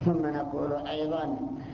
ثم نقول أيضا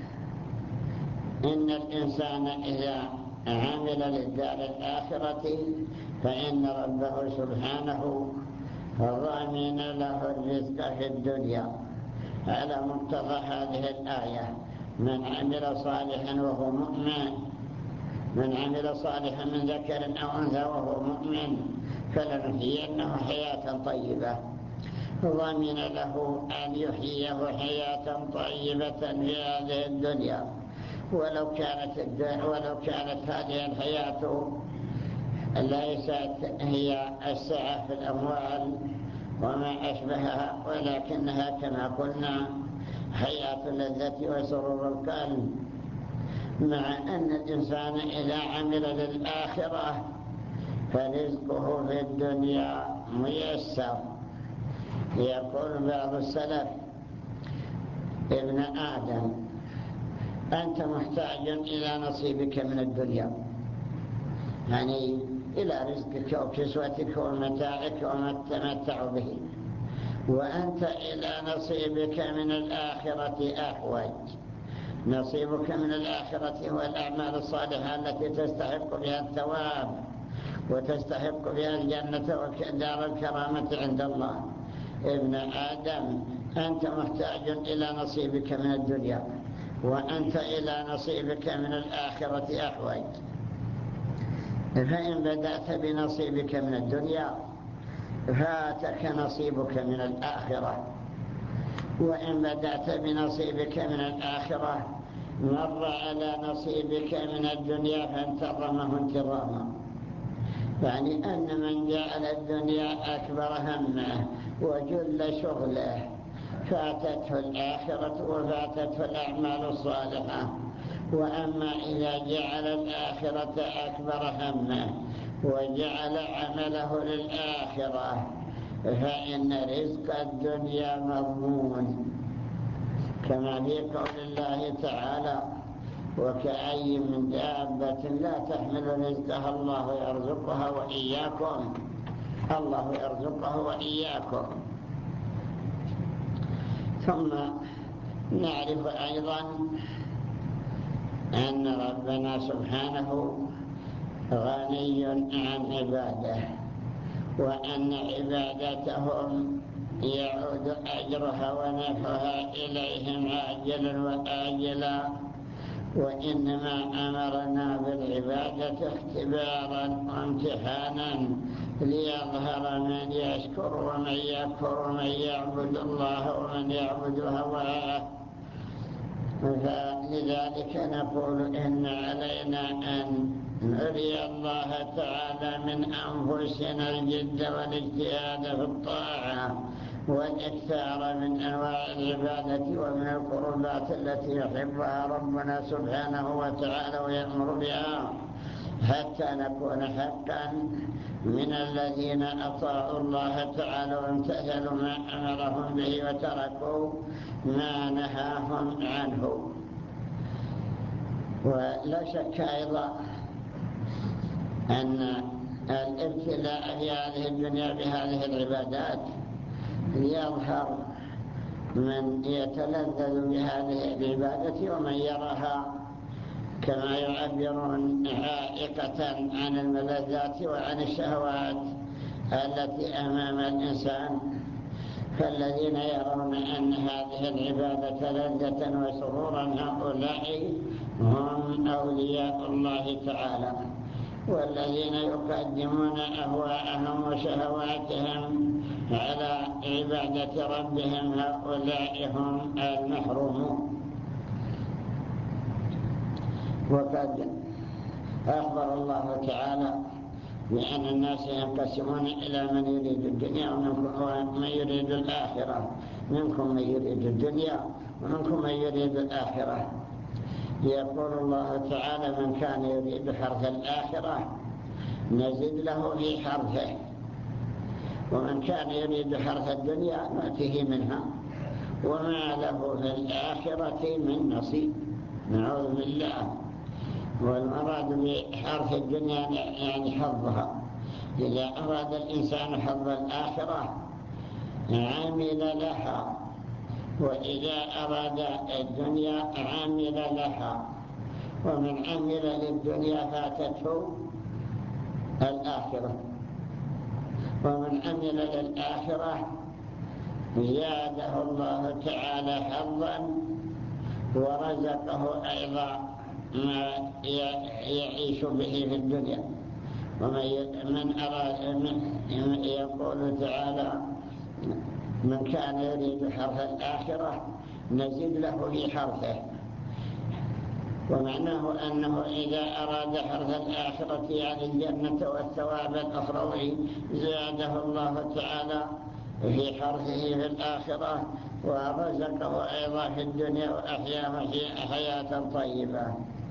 إن الإنسان إذا عمل للدار الآخرة فإن ربه سبحانه ضامن له الرزق في الدنيا على مقتضى هذه الآية: من عمل صالحا وهو مؤمن، من عمل صالحا من ذكر أو أنثى وهو مؤمن فلنحيينه حياة طيبة. ضمن له أن يحييه حياة طيبة في هذه الدنيا، ولو كانت هذه الحياة ليست هي السعة في الأموال وما أشبهها، ولكنها كما قلنا حياة اللذة وسرور القلب. مع أن الإنسان إذا عمل للآخرة فرزقه في الدنيا ميسر. يقول بعض السلف: ابن آدم أنت محتاج إلى نصيبك من الدنيا، يعني إلى رزقك وكسوتك ومتاعك وما تتمتع به، وأنت إلى نصيبك من الآخرة أحوج. نصيبك من الآخرة هو الأعمال الصالحة التي تستحق بها الثواب وتستحق بها الجنة ودار الكرامة عند الله. ابن آدم أنت محتاج إلى نصيبك من الدنيا، وأنت إلى نصيبك من الآخرة أحوج. فإن بدأت بنصيبك من الدنيا فاتك نصيبك من الآخرة، وإن بدأت بنصيبك من الآخرة مر على نصيبك من الدنيا فانتظمه انتظاما. يعني أن من جعل الدنيا أكبر همه وجل شغله فاتته الآخرة وفاتته الأعمال الصالحة. وأما إذا جعل الآخرة أكبر همه وجعل عمله للآخرة فإن رزق الدنيا مضمون، كما في قول الله تعالى: وكأي من دابة لا تحمل رزقها الله يرزقها وإياكم. الله يرزقه وإياكم. ثم نعرف أيضا أن ربنا سبحانه غني عن عباده، وأن عبادتهم يعود أجرها ونفعها إليهم عاجلا وآجلا، وإنما أمرنا بالعبادة اختبارا وامتحانا ليظهر من يشكر ومن يكفر ومن يعبد الله ومن يعبد هواه. فلذلك نقول إن علينا أن نري الله تعالى من أنفسنا الجد والاجتهاد في الطاعة والإكثار من أنواع العبادة ومن القربات التي يحبها ربنا سبحانه وتعالى ويأمر بها، حتى نكون حقا من الذين أطاعوا الله تعالى وامتثلوا ما أمرهم به وتركوا ما نهاهم عنه. ولا شك أيضا أن الابتلاء في هذه الدنيا بهذه العبادات يظهر من يتلذذ بهذه العبادة ومن يراها كما يعبرون عائقة عن الملذات وعن الشهوات التي أمام الإنسان. فالذين يرون أن هذه العبادة لذة وسرورا هؤلاء هم أولياء الله تعالى، والذين يقدمون أهواءهم وشهواتهم على عبادة ربهم هؤلاء هم المحرومون. وقد أخبر الله تعالى بأن الناس ينقسمون إلى من يريد الدنيا ومن يريد الآخرة. منكم من يريد الدنيا ومنكم من يريد الآخرة. يقول الله تعالى: من كان يريد حرث الآخرة نزد له في حرثه، ومن كان يريد حرث الدنيا نأتيه منها وما له في الآخرة من نصيب. نعوذ بالله. والمراد بحرث الدنيا يعني حظها. إذا أراد الإنسان حظ الآخرة عمل لها وإذا أراد الدنيا عمل لها، ومن عمل للدنيا فاتته الآخرة، ومن عمل للآخرة زاده الله تعالى حظا ورزقه أيضا ما يعيش به في الدنيا. ومن أراد يقول تعالى: من كان يريد حرث الآخرة نزد له في حرثه. ومعناه أنه إذا أراد حرث الآخرة يعني الجنة والثواب الأخروي زاده الله تعالى في حرثه في الآخرة، ورزقه أيضا في الدنيا وأحياه حياة طيبة.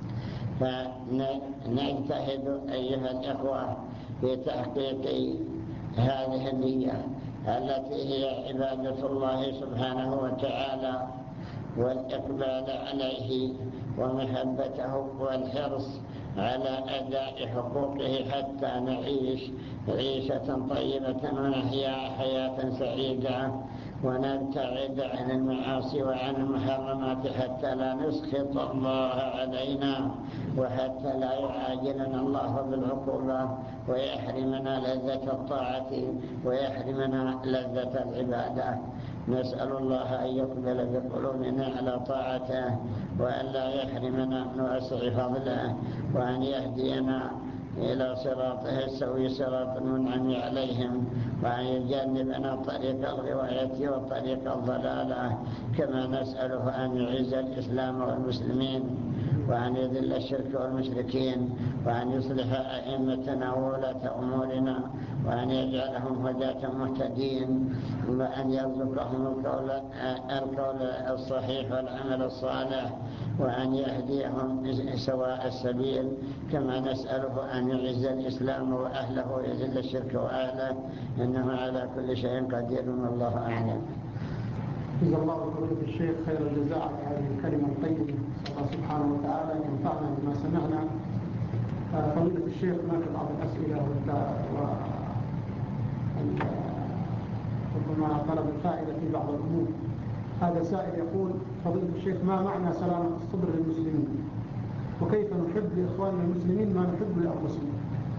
فنجتهد أيها الإخوة في تحقيق هذه النية التي هي عبادة الله سبحانه وتعالى، والإقبال عليه ومحبته والحرص على أداء حقوقه حتى نعيش عيشة طيبة ونحيا حياة سعيدة، ونبتعد عن المعاصي وعن المحرمات حتى لا نسخط الله علينا، وحتى لا يعاجلنا الله بالعقوبة ويحرمنا لذة الطاعة ويحرمنا لذة العبادة. نسأل الله أن يقبل بقلوبنا على طاعته، وأن لا يحرمنا من واسع فضله، وأن يهدينا إلى صراطه السوي صراط المنعم عليهم، وأن يجنبنا طريق الغواية وطريق الضلالة. كما نسأله أن يعز الإسلام والمسلمين، وأن يذل الشرك والمشركين، وأن يصلح أئمتنا وولاة أمورنا، وأن يجعلهم هداة مهتدين، وأن يرزقهم القول الصحيح والعمل الصالح، وأن يهديهم سواء السبيل. كما نسأله أن يعز الإسلام وأهله ويذل الشرك وأهله، إنه على كل شيء قدير، والله أعلم. جزا الله فضيلة الشيخ خير الجزاء على هذه الكلمة الطيبة. الله سبحانه وتعالى ينفعنا بما سمعنا. فضيلة الشيخ هناك بعض الأسئلة ربما طلب الفائدة في بعض الأمور. هذا سائل يقول: فضيلة الشيخ، ما معنى سلامة الصدر للمسلمين؟ وكيف نحب لإخواننا المسلمين ما نحب لأنفسنا؟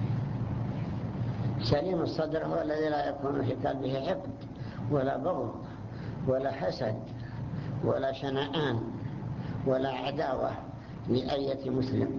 سليم الصدر هو الذي لا يكون في قلبه حقد ولا بغض ولا حسد ولا شنآن ولا عداوة لأية مسلم،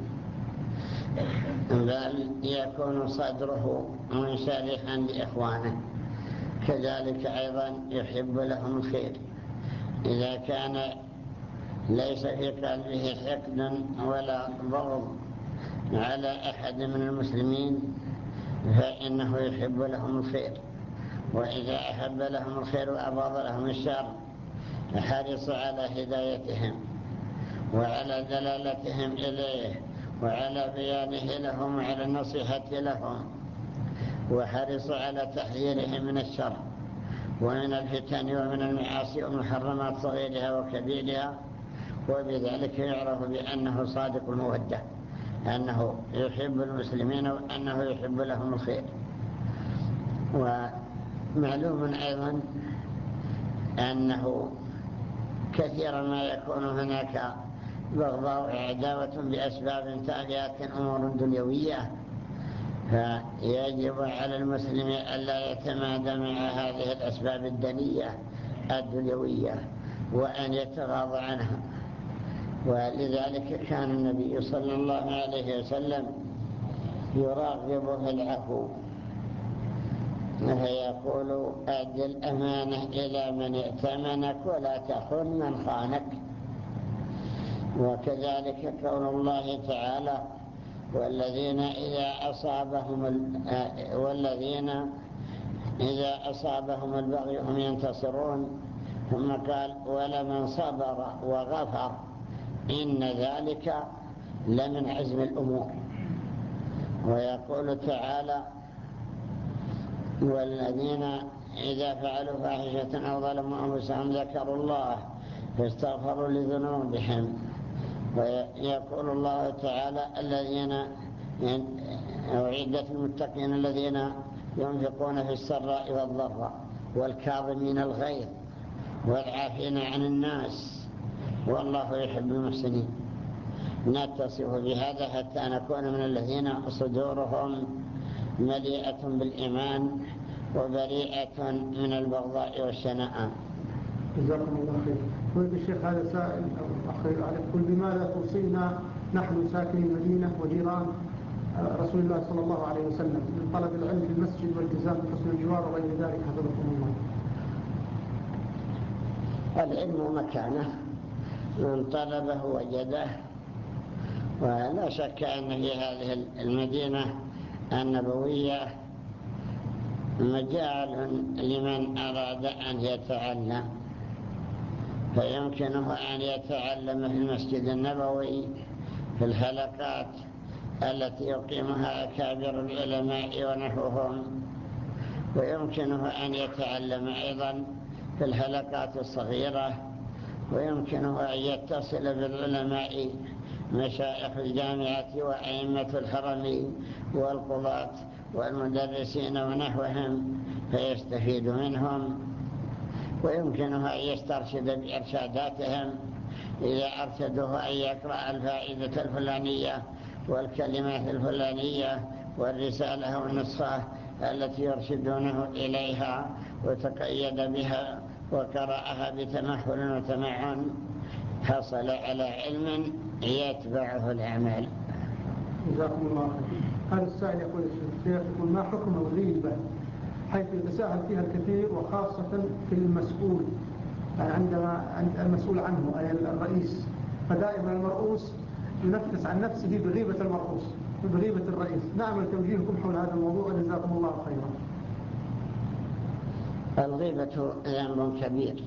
بل يكون صدره منشرحا لإخوانه. كذلك أيضا يحب لهم الخير. إذا كان ليس في قلبه حقد ولا بغض على أحد من المسلمين فإنه يحب لهم الخير، وإذا أحب لهم الخير وأبغض لهم الشر حرص على هدايتهم وعلى دلالتهم إليه وعلى بيانه لهم وعلى النصيحة لهم، وحرص على تحذيرهم من الشر ومن الفتن ومن المعاصي ومحرمات صغيرها وكبيرها. وبذلك يعرف بأنه صادق المودة، أنه يحب المسلمين وأنه يحب لهم الخير. ومعلوم أيضا أنه كثيرا ما يكون هناك بغضاء وعداوة بأسباب تافهة أمور دنيوية، فيجب على المسلم ألا يتمادى مع هذه الأسباب الدنية الدنيوية وأن يتغاضى عنها. ولذلك كان النبي صلى الله عليه وسلم يراغب في العفو، فيقول: أد الأمانة إلى من ائتمنك ولا تخن من خانك. وكذلك قول الله تعالى: والذين إذا أصابهم البغي هم ينتصرون. ثم قال: ولمن صبر وغفر إن ذلك لمن عزم الأمور. ويقول تعالى: والذين إذا فعلوا فاحشة أو ظلموا أنفسهم ذكروا الله فاستغفروا لذنوبهم. ويقول الله تعالى: الذين أعدت المتقين الذين ينفقون في السراء والضراء والكاظمين الغيظ والعافين عن الناس، والله يحب المحسنين. نتصف بهذا حتى نكون من الذين صدورهم مليئة بالإيمان وبريئة من البغضاء والشناء. جزاكم الله خير. قلت الشيخ هذا سائل أخير عليك، قل بماذا توصينا نحن ساكني المدينة وجيران رسول الله صلى الله عليه وسلم من طلب العلم في المسجد والالتزام بحسن الجوار وغير ذلك حفظكم الله؟ العلم مكانه، من طلبه وجده، ولا شك أن في هذه المدينة النبوية مجال لمن أراد أن يتعلم، فيمكنه أن يتعلم في المسجد النبوي في الحلقات التي يقيمها أكابر العلماء ونحوهم، ويمكنه أن يتعلم أيضا في الحلقات الصغيرة، ويمكنه أن يتصل بالعلماء مشايخ الجامعة وأئمة الحرم والقضاة والمدرسين ونحوهم فيستفيد منهم، ويمكنه أن يسترشد بإرشاداتهم إذا أرشدوه أن يقرأ الفائدة الفلانية والكلمات الفلانية والرسالة والنسخة التي يرشدونه إليها وتقيد بها وقرأها بتمحل وتمعن، حصل على علم يتبعه العمل. جزاكم الله خير. هذا السائل يقول الشيخ يقول ما حكم الغيبة حيث يتساهل فيها الكثير وخاصة في المسؤول، يعني عندما المسؤول عنه أي الرئيس، فدائما المرؤوس ينفس عن نفسه بغيبة المرؤوس بغيبة الرئيس. نعمل توجيهكم حول هذا الموضوع جزاكم الله خيرا. الغيبة ذنب كبير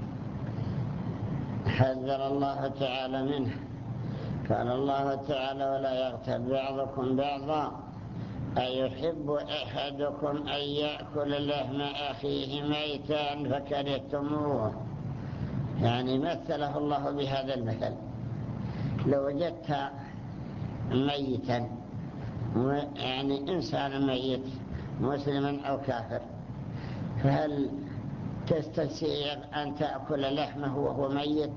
حذر الله تعالى منه، قال الله تعالى ولا يغتب بعضكم بعضا أيحب أحدكم أن يأكل لحم أخيه ميتا فكرهتموه، يعني مثله الله بهذا المثل. لو وجدت ميتا، يعني إنسان ميت مسلما أو كافر، فهل تستسيغ أن تأكل لحمه وهو ميت؟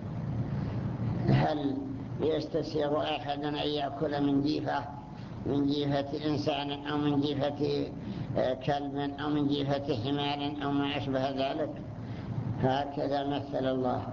هل يستسيغ أحد أن يأكل من جيفة إنسان أو من جيفة كلب أو من جيفة حمار أو ما أشبه ذلك؟ هكذا مثل الله.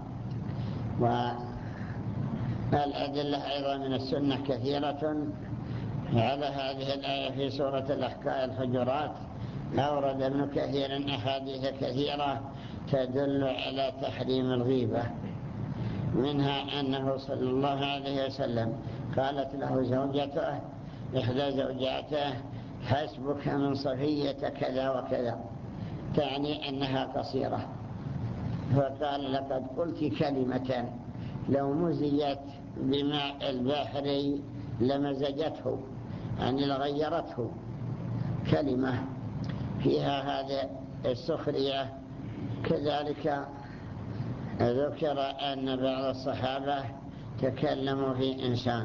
والأدلة أيضا من السنة كثيرة على هذه الآية في سورة الحجرات. أورد ابن كثير أحاديث كثيرة تدل على تحريم الغيبة، منها أنه صلى الله عليه وسلم قالت له زوجته إحدى زوجاته حسبك من صفية كذا وكذا، تعني أنها قصيرة، فقال لقد قلت كلمة لو مزجت بماء البحر لمزجته، يعني لغيرته، كلمة فيها هذه السخرية. كذلك ذكر أن بعض الصحابة تكلموا في إنسان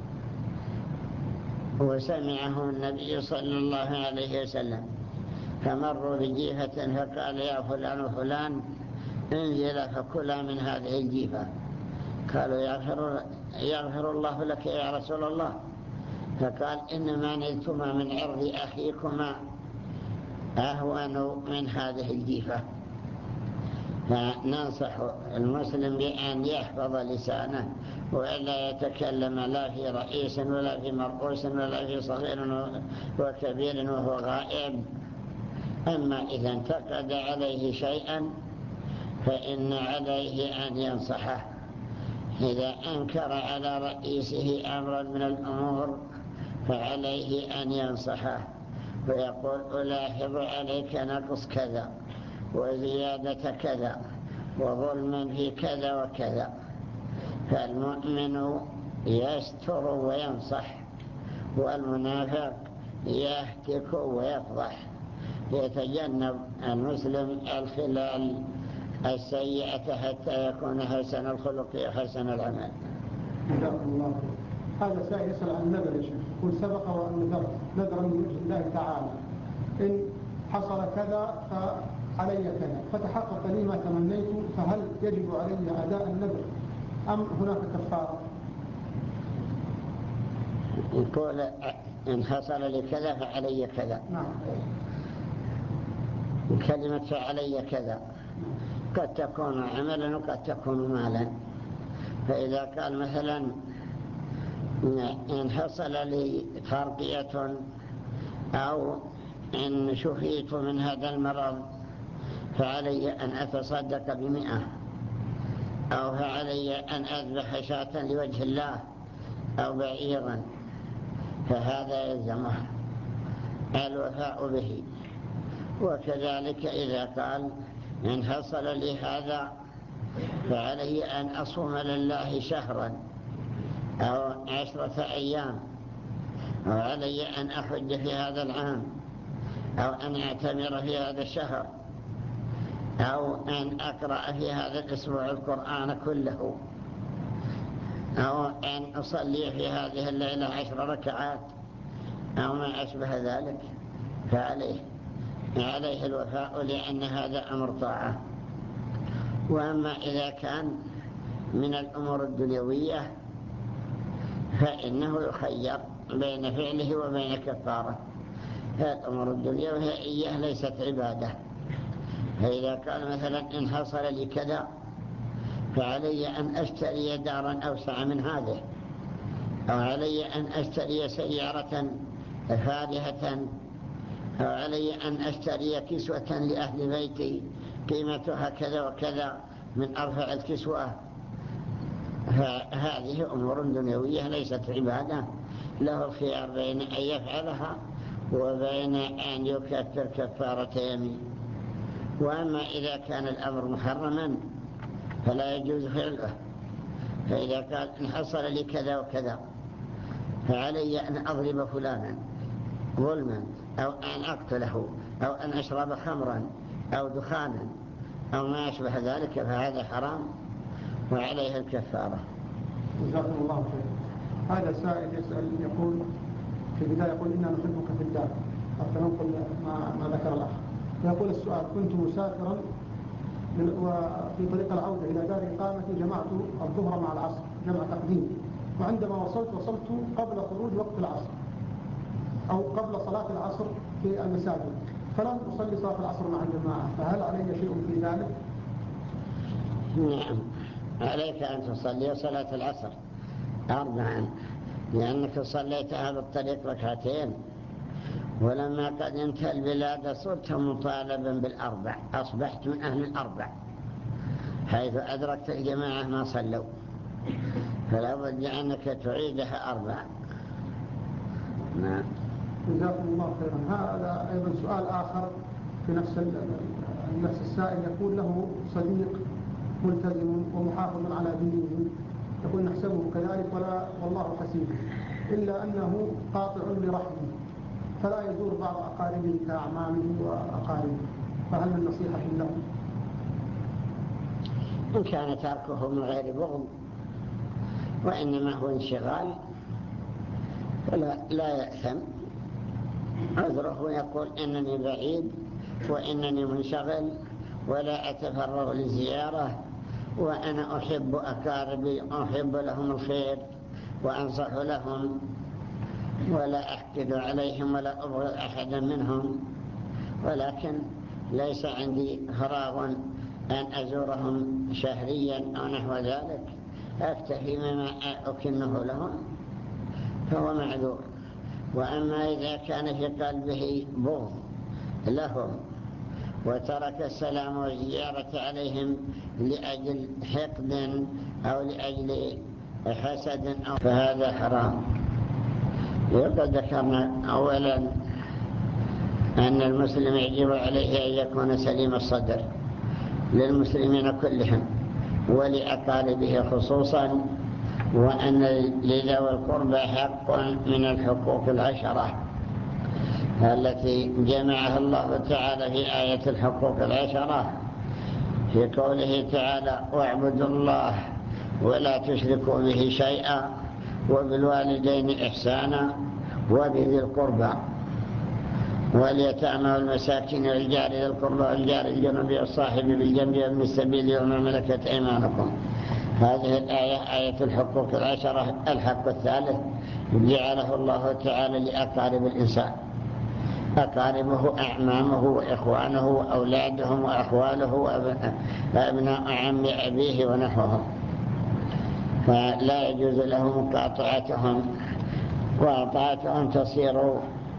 وسمعه النبي صلى الله عليه وسلم، فمروا بجيفة فقال يا فلان وفلان انزل فكلا من هذه الجيفة. قالوا يغفر الله لك يا رسول الله. فقال إنما نلتما من عرض أخيكما أهون من هذه الجيفة. فننصح المسلم بأن يحفظ لسانه وإلا يتكلم لا في رئيس ولا في مرؤوس ولا في صغير وكبير وهو غائب. أما إذا انتقد عليه شيئا فإن عليه أن ينصحه. إذا أنكر على رئيسه أمرا من الأمور فعليه أن ينصحه ويقول ألاحظ عليك نقص كذا وزيادة كذا وظلم في كذا وكذا. فالمؤمن يستر وينصح، والمنافق يهتك ويفضح. يتجنب المسلم الخلال السيئة حتى يكون حسن الخلق وحسن العمل. جزاكم الله خير. هذا سائل يسأل عن النذر يا شيخ، يقول سبق وأن نذرا من وجه الله تعالى إن حصل كذا علي كذا فتحقق لي ما تمنيت، فهل يجب علي أداء النذر أم هناك كفارة؟ يقول إن حصل لي كذا فعلي كذا. نعم. كلمة فعلي كذا قد تكون عملا وقد تكون مالا. فإذا قال مثلا إن حصل لي ترقية أو إن شفيت من هذا المرض فعلي أن أتصدق ب100، أو فعلي أن أذبح شاة لوجه الله أو بعيرا، فهذا يلزمه الوفاء به. وكذلك إذا قال إن حصل لي هذا فعلي أن أصوم لله شهرا أو 10 أيام، أو علي أن أحج في هذا العام، أو أن أعتمر في هذا الشهر، أو أن أقرأ في هذا الأسبوع القرآن كله، أو أن أصلي في هذه الليلة 10 ركعات أو ما أشبه ذلك، فعليه الوفاء، لأن هذا أمر طاعة. وأما إذا كان من الأمور الدنيوية فإنه يخير بين فعله وبين كفارة. الأمور الدنيوية ليست عبادة. فإذا قال مثلا إن حصل لي كذا فعلي أن أشتري دارا أوسع من هذه، أو علي أن أشتري سيارة فارهة، أو علي أن أشتري كسوة لأهل بيتي قيمتها كذا وكذا من أرفع الكسوة، فهذه أمور دنيوية ليست عبادة. له الخيار بين أن يفعلها وبين أن يكفر كفارة يمين. وأما إذا كان الأمر محرما فلا يجوز فعله. فإذا قال إن حصل لي كذا وكذا فعلي أن أضرب فلانا ظلما، أو أن أقتله، أو أن أشرب خمرا أو دخانا أو ما يشبه ذلك، فهذا حرام وعليه الكفارة. جزاكم الله خير. هذا سائل يسأل يقول في البداية يقول إنا نحبك في الله، حتى ننقل ما ذكر الأخ. يقول السؤال: كنت مسافرا وفي طريق العودة إلى دار إقامتي جمعت الظهر مع العصر جمع تقديم، وعندما وصلت قبل خروج وقت العصر أو قبل صلاة العصر في المساجد، فلم أصلي صلاة العصر مع الجماعة، فهل علي شيء في ذلك؟ نعم، عليك أن تصلي صلاة العصر 4، لأنك صليتها بالطريق ركعتين، ولما قدمت البلاد صرت مطالبا بال4، أصبحت من أهل ال4 حيث أدركت الجماعة ما صلوا، فلا بد أنك تعيدها 4. نعم. جزاكم الله خيرا. هذا أيضا سؤال آخر في نفس السائل، يقول له صديق ملتزم ومحافظ على دينه، يقول نحسبه كذلك والله حسيب، إلا أنه قاطع لرحمه، فلا يزور بعض أقاربه كأعمامه وأقاربه، فهل من نصيحة له؟ إن كان تركه من غير بغض وإنما هو انشغال فلا يأثم، عذره يقول إنني بعيد وإنني منشغل ولا أتفرغ للزيارة، وأنا أحب أقاربي، أحب لهم الخير وأنصح لهم ولا أحقد عليهم ولا أبغض أحدا منهم، ولكن ليس عندي فراغ أن أزورهم شهريا أو نحو ذلك، أكتفي مما أكنه لهم، فهو معذور. وأما إذا كان في قلبه بغض لهم وترك السلام والزيارة عليهم لأجل حقد أو لأجل حسد فهذا حرام. وقد ذكرنا أولا أن المسلم يجب عليه أن يكون سليم الصدر للمسلمين كلهم ولأقاربه خصوصا، وأن لذوي القربى حق من الحقوق 10 التي جمعها الله تعالى في آية الحقوق 10 في قوله تعالى: واعبدوا الله ولا تشركوا به شيئا وبالوالدين إحسانا وبذي القربى. واليتامى والمساكين والجار ذي القربى والجار الجنب والصاحب بالجنب وابن السبيل وما ملكت أيمانكم. هذه الآية آية الحقوق العشرة. الحق الثالث جعله الله تعالى لأقارب الإنسان، أقاربه أعمامه وإخوانه وأولادهم وأخواله وأبناء عم أبيه ونحوهم، فلا يجوز له مقاطعتهم، وطاعتهم تصير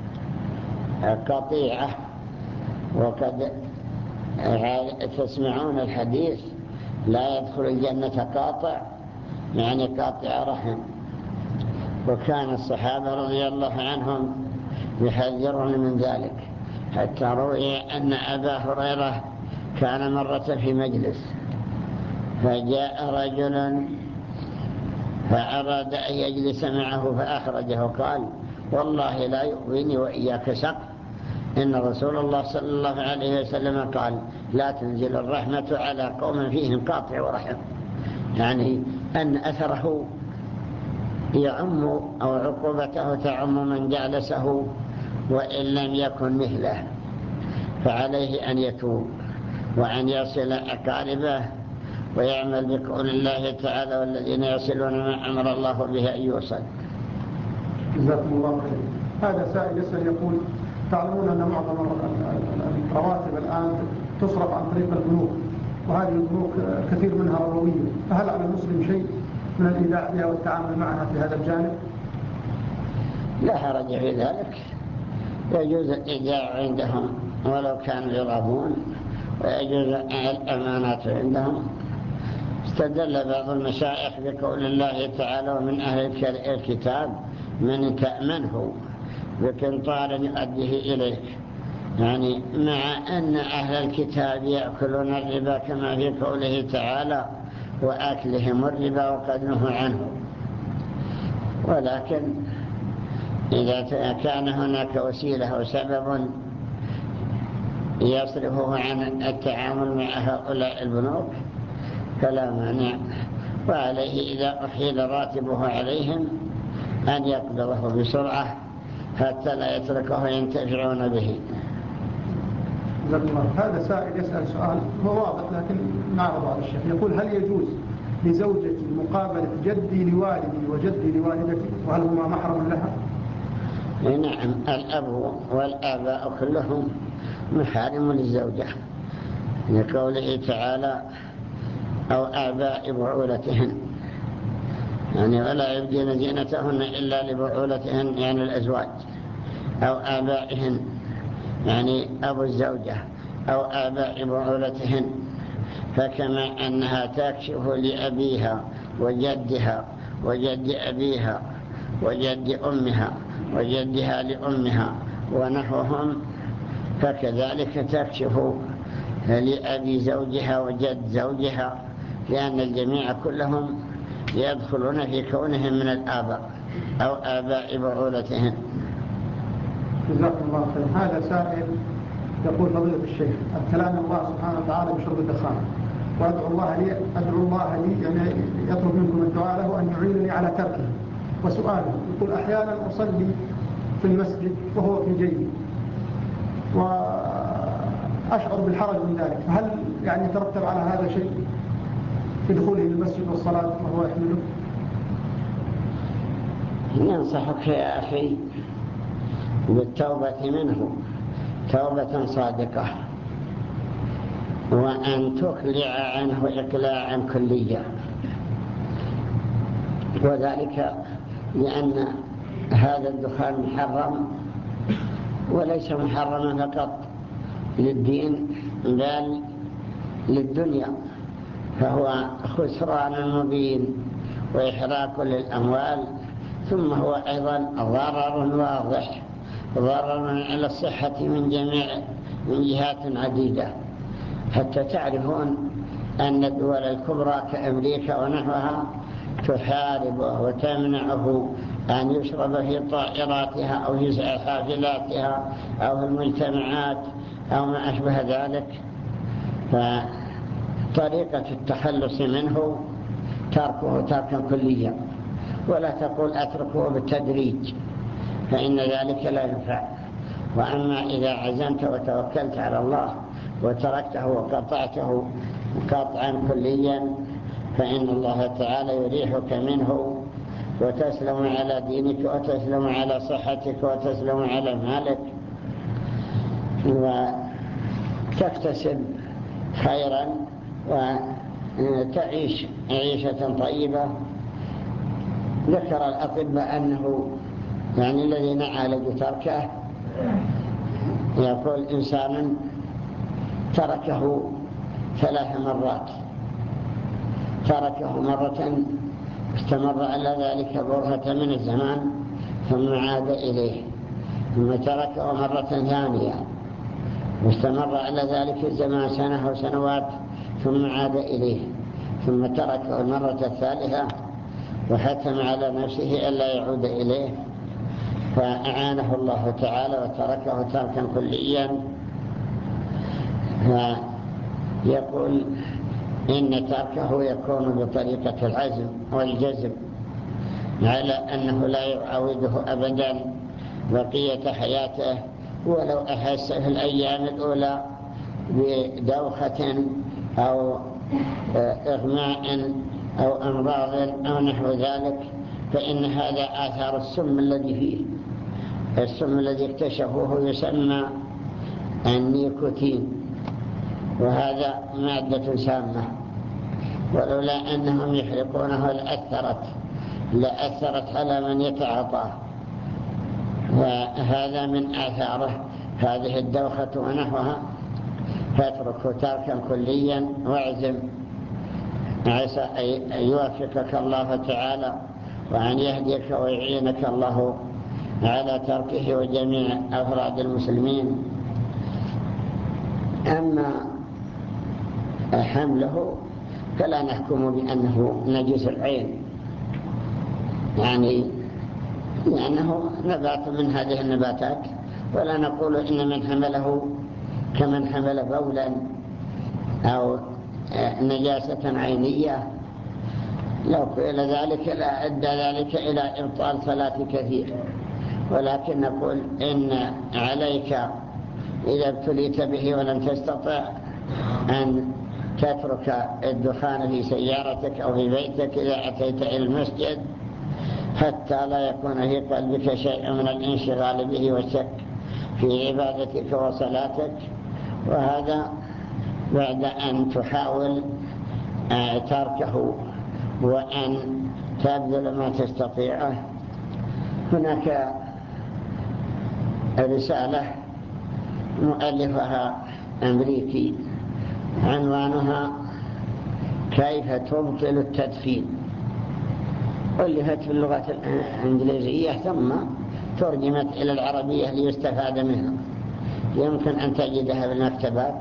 قطيعة. وقد تسمعون الحديث: لا يدخل الجنة قاطع، يعني قاطع رحم. وكان الصحابة رضي الله عنهم يحذرون من ذلك، حتى روي أن أبا هريرة كان مرة في مجلس فجاء رجل فأراد أن يجلس معه فأخرجه، قال: والله لا يؤذيني وإياك سق، إن رسول الله صلى الله عليه وسلم قال: لا تنزل الرحمة على قوم فيهم قاطع ورحم، يعني أن أثره يعم أو عقوبته تعم من جالسه وإن لم يكن مثله، فعليه أن يتوب وأن يصل أقاربه ويعمل بقول الله تعالى: والذين يصلون ما أمر الله به أن يوصل. جزاكم الله خير. هذا سائل يسأل يقول: تعلمون أن معظم الرواتب الآن تصرف عن طريق البنوك، وهذه البنوك كثير منها ربوية، فهل على المسلم شيء من الإيداع بها والتعامل معها في هذا الجانب؟ لا حرج في ذلك، يجوز الإيداع عندهم ولو كانوا يرغبون، ويجوز الأمانات عندهم. استدل بعض المشايخ بقول الله تعالى: ومن أهل الكتاب من تأمنه بقنطار يؤديه إليك، يعني مع أن أهل الكتاب يأكلون الربا كما في قوله تعالى: وأكلهم الربا وقد نهوا عنه. ولكن إذا كان هناك وسيلة أو سبب يصرفه عن التعامل مع هؤلاء البنوك فلا مانع، وعليه إذا أحيل راتبه عليهم أن يقبضه بسرعة حتى لا يتركه ينتفعون به. هذا سائل يسأل سؤال هو واضح لكن نعرض على الشيخ. يقول: هل يجوز لزوجتي مقابلة جدي لوالدي وجدي لوالدتي، وهل هما محرم لها؟ نعم، الأب والآباء كلهم محارم للزوجة، لقوله تعالى: أو آباء بعولتهن، يعني ولا يبدين زينتهن إلا لبعولتهن، يعني الأزواج، أو آبائهن، يعني أبو الزوجة، أو آباء بعولتهن. فكما أنها تكشف لأبيها وجدها وجد أبيها وجد أمها وجدها لأمها ونحوهم، فكذلك تكشف لأبي زوجها وجد زوجها، لأن الجميع كلهم يدخلون في كونهم من الآباء أو آباء بعولتهم. جزاكم الله خير. هذا سائل يقول: فضيلة الشيخ، الكلام الله سبحانه وتعالى بشرب الدخان، وأدعو الله لي يعني يطلب منكم الدعاء له أن يعينني على تركه. وسؤاله يقول: أحيانا أصلي في المسجد وهو في جيبي وأشعر بالحرج من ذلك، فهل يعني يترتب على هذا شيء في دخوله المسجد والصلاة وهو يحمله؟ ننصحك يا أخي بالتوبة منه توبة صادقة، وأن تقلع عنه إقلاعا كليا، وذلك لأن هذا الدخان محرم، وليس محرما فقط للدين بل للدنيا، فهو خسران مبين وإحراق للأموال، ثم هو أيضا ضرر واضح، ضرر على الصحة من جهات عديدة، حتى تعرفون أن الدول الكبرى كأمريكا ونحوها تحاربه وتمنعه أن يشرب في طائراتها أو في حافلاتها أو في المجتمعات أو ما أشبه ذلك. فطريقة التخلص منه تركه تركا كليا، ولا تقول أتركه بالتدريج، فإن ذلك لا ينفع. وأما إذا عزمت وتوكلت على الله وتركته وقطعته قطعا كليا فإن الله تعالى يريحك منه وتسلم على دينك وتسلم على صحتك وتسلم على مالك وتكتسب خيرا وتعيش عيشة طيبة. ذكر الأطباء أنه يعني الذي نعالج تركه يقول إنسان تركه 3 مرات، تركه مرة استمر على ذلك برهة من الزمان ثم عاد إليه، ثم تركه مرة ثانية واستمر على ذلك الزمان سنة أو سنوات ثم عاد إليه، ثم تركه المرة الثالثة وحتم على نفسه ألا يعود إليه فأعانه الله تعالى وتركه تركا كليا. فيقول إن تركه يكون بطريقة العزم والجزم على أنه لا يعاوده أبدا بقية حياته، ولو أحس في الأيام الأولى بدوخة أو إغماء أو أمراض أو نحو ذلك فإن هذا آثار السم الذي فيه. السم الذي اكتشفوه يسمى النيكوتين، وهذا مادة سامة، ولولا أنهم يحرقونه لأثرت على من يتعاطاه. وهذا من آثاره هذه الدوخة ونحوها. فاتركه تركا كليا واعزم، عسى أن يوفقك الله تعالى وأن يهديك ويعينك الله على تركه وجميع أفراد المسلمين. أما حمله فلا نحكم بأنه نجس العين، يعني لأنه نبات من هذه النباتات، ولا نقول إن من حمله كمن حمل بولا أو نجاسة عينية. لو قيل ذلك لا أدى ذلك إلى إبطال صلاة كثير، ولكن نقول إن عليك إذا ابتليت به ولم تستطع أن تترك الدخان في سيارتك أو في بيتك إذا أتيت إلى المسجد حتى لا يكون في قلبك شيء من الانشغال به والشك في عبادتك وصلاتك، وهذا بعد أن تحاول تركه وأن تبذل ما تستطيعه. هناك رسالة مؤلفها أمريكي عنوانها كيف تبطل التدخين، ألفت باللغة الإنجليزية ثم ترجمت إلى العربية ليستفاد منها، يمكن أن تجدها بالمكتبات.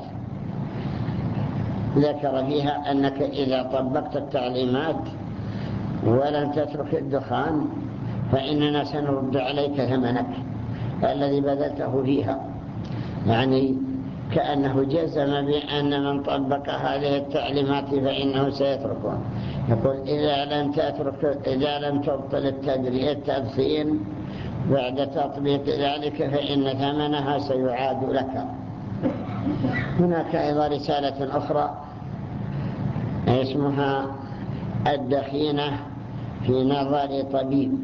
ذكر فيها أنك إذا طبقت التعليمات ولم تترك الدخان فإننا سنرد عليك ثمنك الذي بذلته فيها، يعني كأنه جزم بأن من طبق هذه التعليمات فإنه سيتركه. يقول إذا لم تبطل التدخين بعد تطبيق ذلك فإن ثمنها سيعاد لك. هناك أيضا رسالة أخرى اسمها الدخينة في نظر طبيب،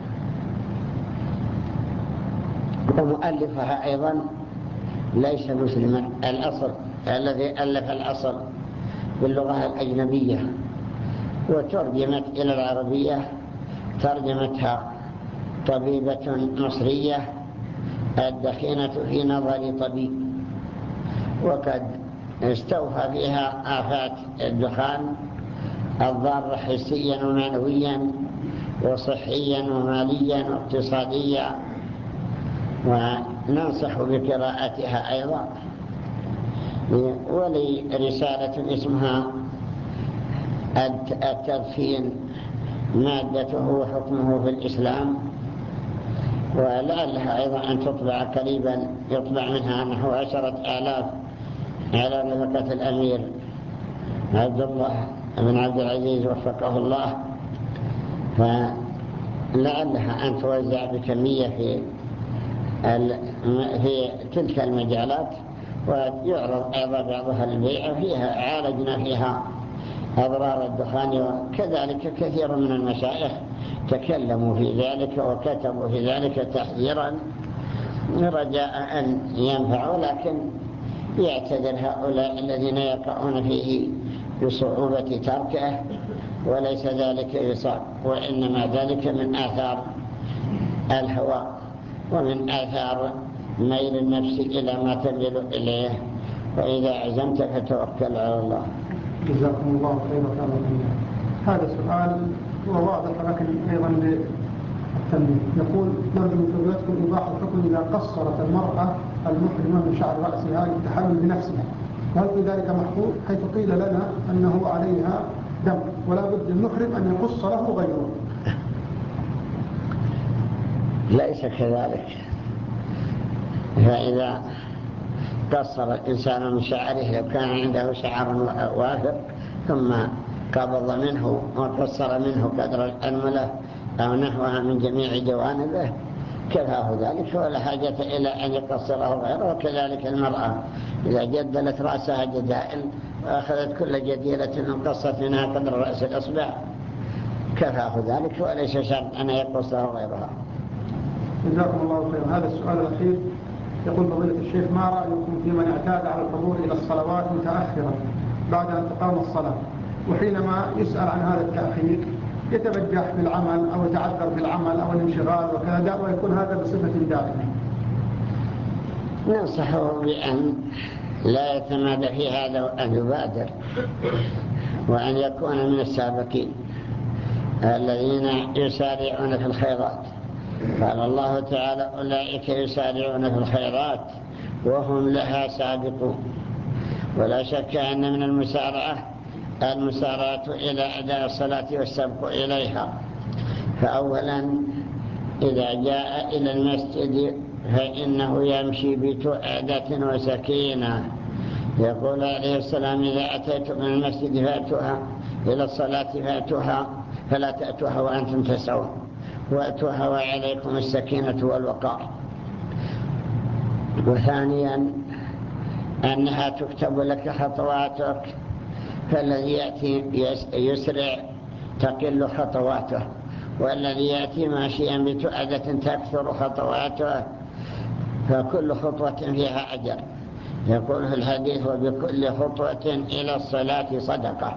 ومؤلفها أيضا ليس مسلما الأصل، الذي ألف الأصل باللغة الأجنبية وترجمت إلى العربية، ترجمتها طبيبة مصرية الدخينة في نظر طبيب، وقد استوفى فيها آفات الدخان الضارة حسيا ومعنويا وصحيا وماليا واقتصاديا، وننصح بقراءتها أيضا. ولي رسالة اسمها التدخين مادته وحكمه في الإسلام، ولعلها أيضا أن تطبع قريبا، يطبع منها نحو 10,000 على نفقة الأمير عبد الله بن عبد العزيز وفقه الله، فلعلها أن توزع بكمية في في تلك المجالات، ويعرض أيضا بعضها للبيع، وفيها عالجنا فيها أضرار الدخان. وكذلك كثير من المشايخ تكلموا في ذلك وكتبوا في ذلك تحذيرا رجاء أن ينفعوا، لكن يعتذر هؤلاء الذين يقعون فيه بصعوبة تركه، وليس ذلك يصاب، وإنما ذلك من آثار الهوى ومن آثار ميل النفس إلى ما تميل إليه. وإذا عزمت فتوكل على الله. جزاكم الله خيرا. هذا السؤال هو واضح، لكن أيضا للتنبيه. يقول: نرجو من فضيلتكم إيضاح الحكم إذا قصرت المرأة المحرمة من شعر رأسها للتحلل بنفسها، وهل في ذلك محفوظ؟ حيث قيل لنا أنه عليها دم ولا بد المحرم أن يقص له غيره. ليس كذلك. فإذا قصر الإنسان من شعره، لو كان عنده شعر وافر ثم قبض منه وقصر منه قدر الأنملة أو نحوها من جميع جوانبه، كفاه ذلك ولا حاجة إلى أن يقصره غيره. وكذلك المرأة إذا جدلت رأسها جدائل وأخذت كل جديلة وقصت منها قدر رأس الأصبع، كفاه ذلك وليس شرط أن يقصه غيرها. جزاكم الله خيرا. هذا السؤال الأخير يقول: فضيلة الشيخ، ما رأيكم في من اعتاد على الحضور إلى الصلوات متأخرا بعد أن تقام الصلاة، وحينما يسأل عن هذا التأخير يتبجح في العمل أو يتعذر في العمل أو الانشغال وكذا، ويكون هذا بصفة دائمة؟ ننصحه بأن لا يتمادى في هذا وأن يبادر، وأن يكون من السابقين الذين يسارعون في الخيرات. قال الله تعالى: أولئك يسارعون في الخيرات وهم لها سابقون. ولا شك أن من المسارعة إلى أداء الصلاة والسبق إليها. فأولا إذا جاء إلى المسجد فإنه يمشي بتؤدة وسكينة. يقول عليه السلام: إذا أتيتم من المسجد فأتوها إلى الصلاة فأتوها فلا تأتوها وأنتم تسعون، وأتوها وعليكم السكينة والوقار. وثانيا أنها تكتب لك خطواتك، فالذي يأتي يسرع تقل خطواته، والذي يأتي ماشيا بتؤدة تكثر خطواته، فكل خطوة فيها أجر. يقول في الحديث: وبكل خطوة إلى الصلاة صدقة.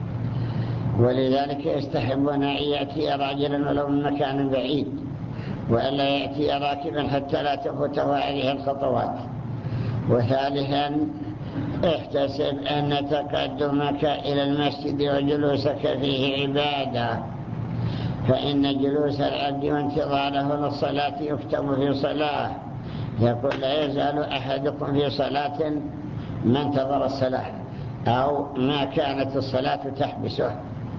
ولذلك يستحبون أن يأتي راجلا ولو من مكان بعيد، وألا يأتي راكبا حتى لا تفوته عليه الخطوات. وثالثا احتسب أن تقدمك إلى المسجد وجلوسك فيه عبادة، فإن جلوس العبد وانتظاره للصلاة يكتب في صلاة. يقول: لا يزال أحدكم في صلاة ما انتظر الصلاة أو ما كانت الصلاة تحبسه،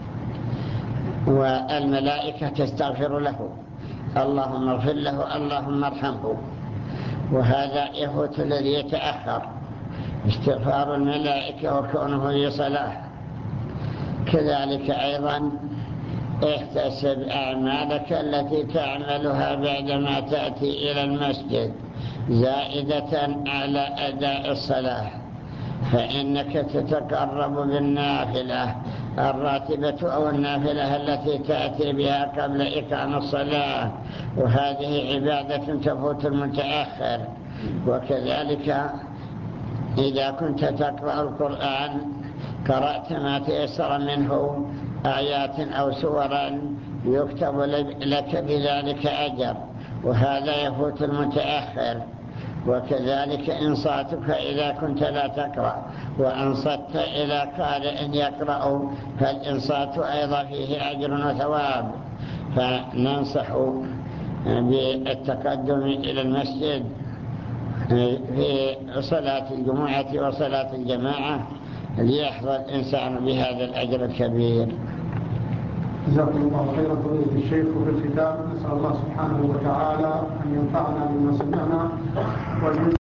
والملائكة تستغفر له: اللهم اغفر له، اللهم ارحمه. وهذا يفوت الذي يتأخر، استغفار الملائكة وكونه في صلاة. كذلك أيضا احتسب أعمالك التي تعملها بعدما تأتي إلى المسجد زائدة على أداء الصلاة، فإنك تتقرب بالنافلة الراتبة أو النافلة التي تأتي بها قبل إقام الصلاة، وهذه عبادة تفوت المتأخر. وكذلك إذا كنت تقرأ القرآن قرأت ما تيسر منه آيات أو سورا يكتب لك بذلك أجر، وهذا يفوت المتأخر. وكذلك إنصاتك إذا كنت لا تقرأ وأنصت إلى قارئ يقرأ، فالإنصات أيضا فيه أجر وثواب. فننصح بالتقدم إلى المسجد في صلاة الجمعة وصلاة الجماعة ليحظى الإنسان بهذا الأجر الكبير. جزاكم الله خيرا فضيلة الشيخ. وفي الختام نسأل الله سبحانه وتعالى أن ينفعنا بما سمعنا